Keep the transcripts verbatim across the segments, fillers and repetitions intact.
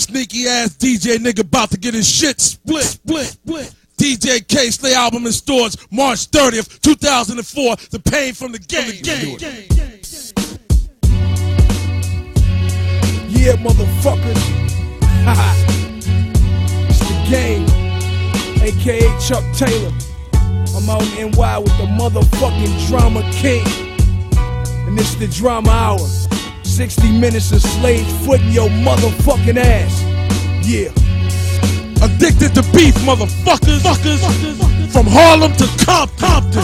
Sneaky ass D J nigga about to get his shit split, split, split. D J K Slay album in stores March thirtieth, two thousand four. The Pain from the Game. From the game. game. Yeah, motherfuckers. Haha. It's the Game, aka Chuck Taylor. I'm out in N Y with the motherfucking Drama King. And it's the Drama Hour. sixty minutes of slave footing your motherfucking ass. Yeah. Addicted to beef, motherfuckers. Fuckers. From Harlem to Compton.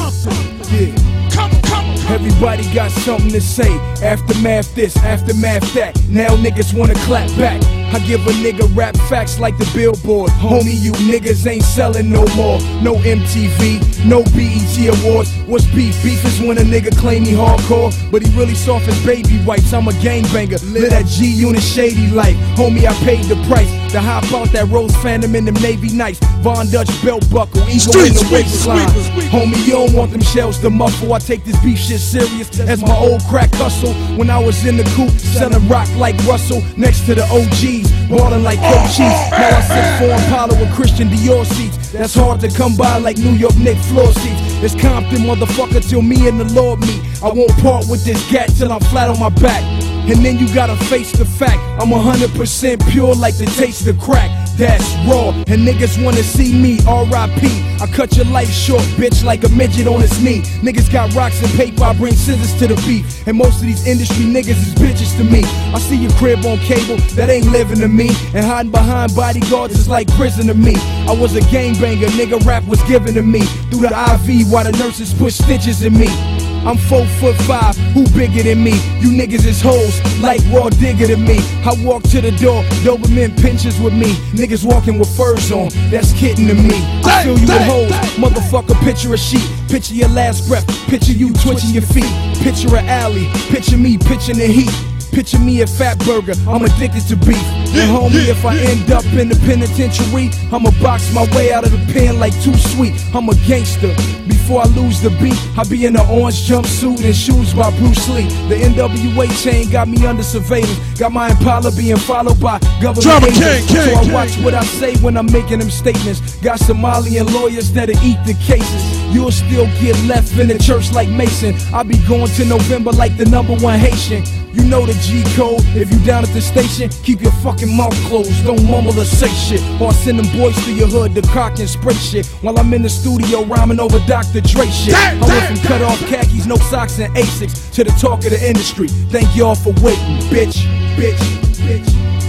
Yeah. Come, come. Everybody got something to say. Aftermath this, aftermath that. Now niggas wanna clap back. I give a nigga rap facts like the Billboard. Homie, you niggas ain't selling no more. No M T V, no B E T awards. What's beef? Beef is when a nigga claim he hardcore, but he really soft as baby wipes. I'm a gangbanger, live that G-Unit shady life. Homie, I paid the price to hop out that Rose Phantom in them Navy Nights. Von Dutch belt buckle, eagle in the waistline. Homie, you don't want them shells to muffle. I take this beef shit serious as my old crack hustle. When I was in the coupe, selling rock like Russell next to the O Gs. Ballin' like Coach Chiefs. Now I sit for Impala with Christian Dior seats. That's hard to come by like New York Knicks floor seats. It's Compton, motherfucker, till me and the Lord meet. I won't part with this gat till I'm flat on my back. And then you gotta face the fact I'm one hundred percent pure like the taste of crack. That's raw, and niggas wanna see me R I P I cut your life short, bitch, like a midget on his knee. Niggas got rocks and paper, I bring scissors to the beef. And most of these industry niggas is bitches to me. I see your crib on cable, that ain't living to me. And hiding behind bodyguards is like prison to me. I was a gangbanger, nigga, rap was given to me through the I V while the nurses put stitches in me. I'm four foot five, who bigger than me? You niggas is hoes, like raw digger to me. I walk to the door, Doberman pinches with me. Niggas walking with furs on, that's kidding to me. I feel you with hoes, motherfucker, picture a sheet. Picture your last breath, picture you twitching your feet. Picture an alley, picture me pitching the heat. Picture me a fat burger, I'm addicted to beef. And homie, if I end up in the penitentiary, I'ma box my way out of the pen like Too Sweet. I'm a gangster. Before I lose the beat, I be in an orange jumpsuit and shoes by Bruce Lee. The N W A chain got me under surveillance. Got my Impala being followed by government agents. So I watch what I say when I'm making them statements. Got Somalian lawyers that'll eat the cases. You'll still get left in the church like Mason. I'll be going to November like the number one Haitian. You know the G code. If you down at the station, keep your fucking mouth closed. Don't mumble or say shit, or I send them boys to your hood to cock and spray shit while I'm in the studio rhyming over Doctor Dre shit. I went from cut off khakis, no socks, and Asics to the talk of the industry. Thank y'all for waiting, bitch, bitch, bitch.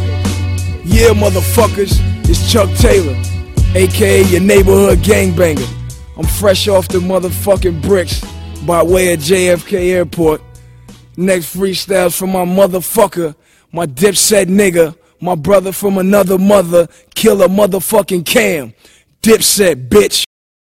Yeah, motherfuckers, it's Chuck Taylor, aka your neighborhood gangbanger. I'm fresh off the motherfucking bricks by way of J F K Airport. Next freestyles from my motherfucker, my Dipset nigga, my brother from another mother, Killer motherfucking Cam. Dipset, bitch.